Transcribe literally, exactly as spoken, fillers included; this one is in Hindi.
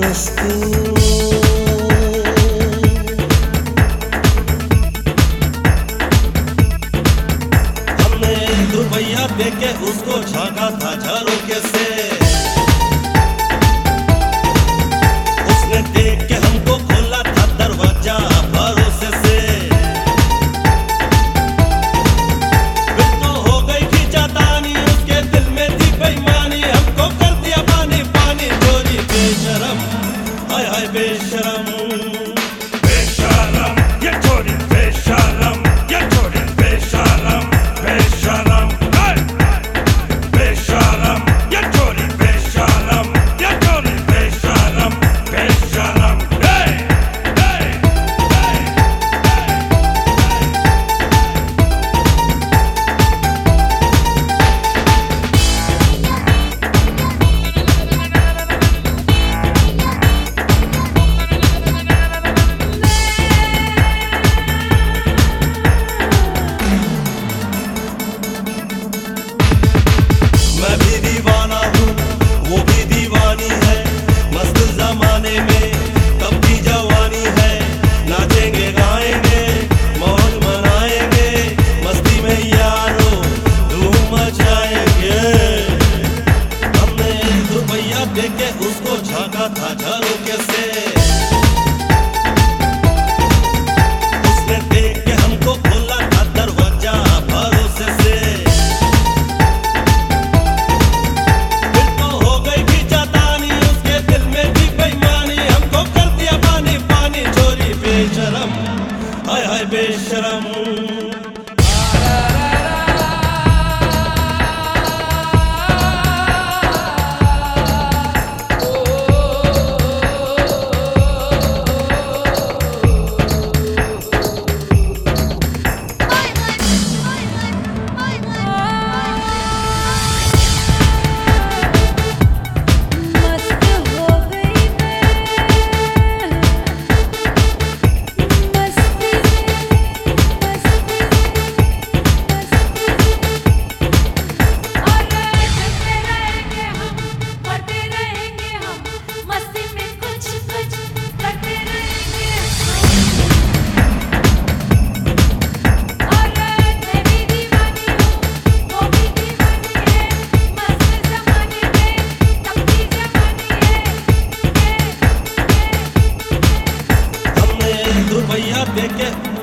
मस्ती। हमने रुपया देके उसको झांका था झरोखे से, उसने देख के हमको खोला था दरवाजा भरोसे से। फिर तो हो गई खींचातानी, उसके दिल में थी बेईमानी, हमको कर दिया पानी पानी। चोरी बेशरम, हाय हाय बेशरम, बेशरम ये छोरी बेशरम, ये छोरी बेशरम बेशरम बेशरम, ये छोरी बेशरम, ये छोरी बेशरम बेशरम। मैं भी दीवाना हूँ, वो भी दीवानी है। मस्त जमाने में तब भी जवानी है। नाचेंगे गाएंगे मौज मनाएंगे, मस्ती में यारो धूम मचाएंगे। हमने रुपया देके उसको झांका था झरोखे से, उसने देख के हमको खोला था दरवाजा भरोसे से। बेशरम, हाय हाय बेशरम, रुपया देके